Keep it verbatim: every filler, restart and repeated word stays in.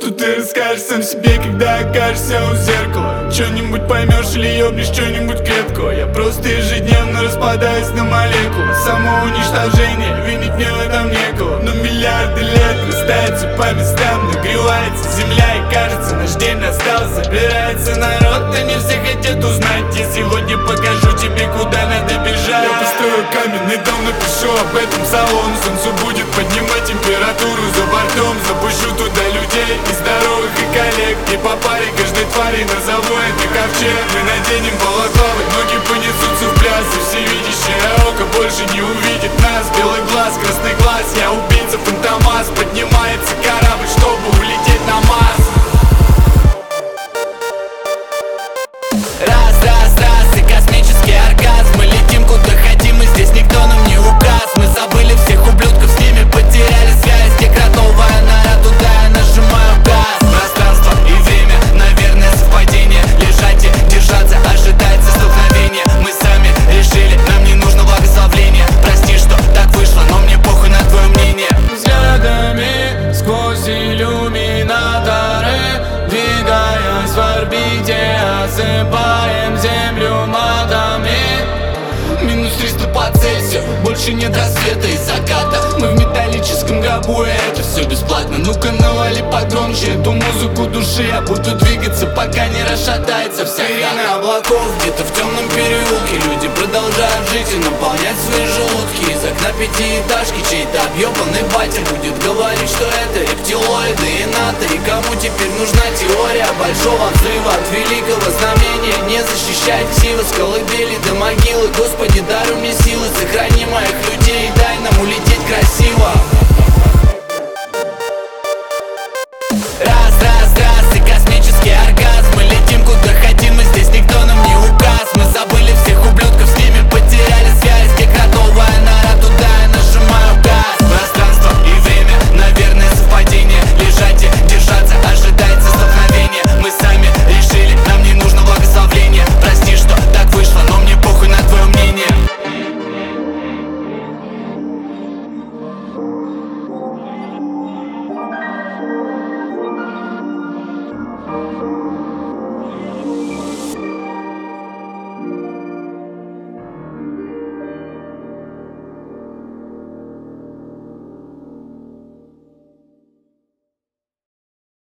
Что ты расскажешь сам себе, когда окажешься у зеркала? Чё-нибудь поймешь или ёбнешь чё-нибудь крепкого? Я просто ежедневно распадаюсь на молекулы. Самоуничтожение, винить мне в этом некого. Но миллиарды лет растается по местам, нагревается земля, и кажется, наш день настал. Собирается народ, но не все хотят узнать. Я сегодня покажу тебе, куда надо бежать. Я построю каменный дом, напишу об этом салон. Солнце будет поднимать температуру за бортом. Запущу туда людей и здоровых, и коллег. И по паре каждой твари назову это ковчег. Мы наденем балаклавы, ноги понесутся в пляс. И всевидящее око больше не увидит нас. Белый глаз, красный глаз, я убийца Фантомас. Поднимается корабль, чтобы улететь на Марс. Раз, раз, раз, и космический оргазм. Мы летим куда хотим, и здесь никто нам не указ. Мы забыли всех ублюдков, с ними потеряли связь. Декратовая нора, туда я нажимаю газ. Пространство и время, наверное, совпадение. Лежать и держаться, ожидается столкновение. Мы сами решили, нам не нужно благословление. Прости, что так вышло, но мне похуй на твое мнение. Взглядами сквозь иллюминаторы, двигаясь в орбите, осыпаем землю матами. Минус триста по Цельсию, больше нет рассвета и заката. Мы в металлическом гробу, и это все бесплатно. Ну-ка навали погромче эту музыку души. Я буду двигаться, пока не расшатается вся хата. Облаков где-то в темном переулке люди продолжают жить и наполнять свои желудки. Из окна пятиэтажки чей-то объебанный батя будет говорить, что это рептилоиды и НАТО. И кому теперь нужна теория большого взрыва от великого знамения? Не защищать ксивы с колыбели до могилы. Господи, даруй мне силы, сохрани моих людей и дай нам улететь красиво. Раз, раз, раз, и космический оргазм. Мы летим куда хотим, и здесь никто нам не указ. Мы забыли всех ублюдков, с ними потеряли связь. Декратовая нора, туда я нажимаю газ. Пространство и время, наверное, совпадение. Лежать и держаться, ожидается столкновение. Мы сами решили, нам не нужно благословление. Прости, что так вышло, но мне похуй на твое мнение. Thank you.